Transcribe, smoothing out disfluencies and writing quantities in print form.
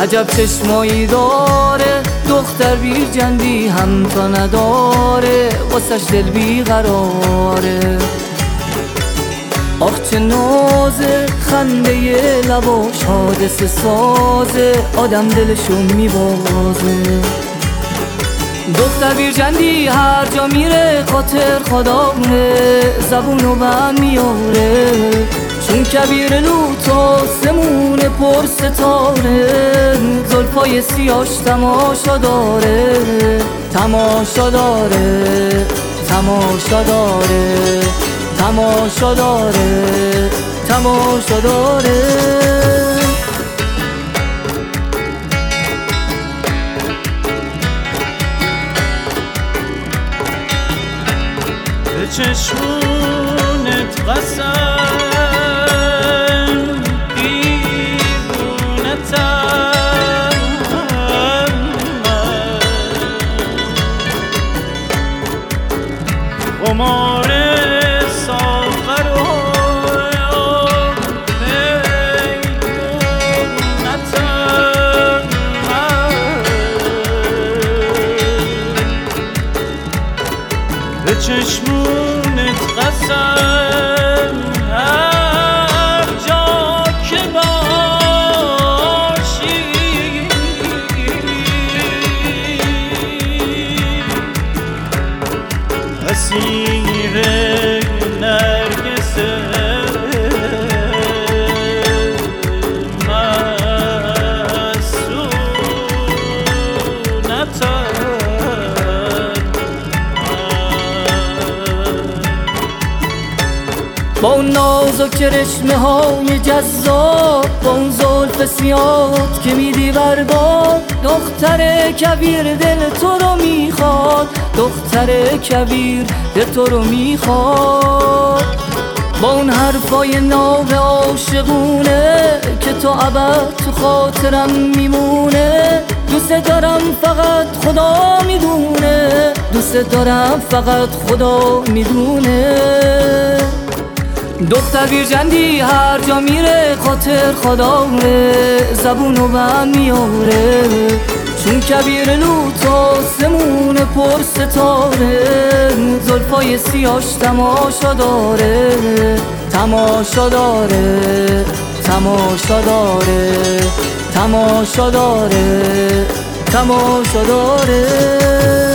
عجب چشمایی داره دختر بیرجندی هم تا نداره واسش دل بیقراره. آخ چه نازه خنده لباش حادثه سازه آدم دلشو میبازه. دختر بیرجندی هر جا میره خاطر خدامه زبونو بند میاره چون کبیر لوت آسمون پر ستاره زلفای سیاش تماشا داره تماشا داره تماشا داره تماشا داره تماشا داره. به چشمونت قسم دیوونتم قمار ساغر و پیدونتم به چشمونت قسم هر جا که باشی اسیر نرگس با اون نازک رشمه های جذاب با اون زلف سیاد که میدی برباد دختر کبیر دل تو رو میخواد دختر کبیر دل تو رو میخواد. با اون حرفای ناب عاشقونه که تو ابد تو خاطرم میمونه دوست دارم فقط خدا میدونه دوست دارم فقط خدا میدونه. دختر بیرجندی هر جا میره خاطر خدامه زبونو بند میاره چون کبیر لوت آسمون پر ستاره زلفای سیاش تماشا داره تماشا داره تماشا داره تماشا داره تماشا داره.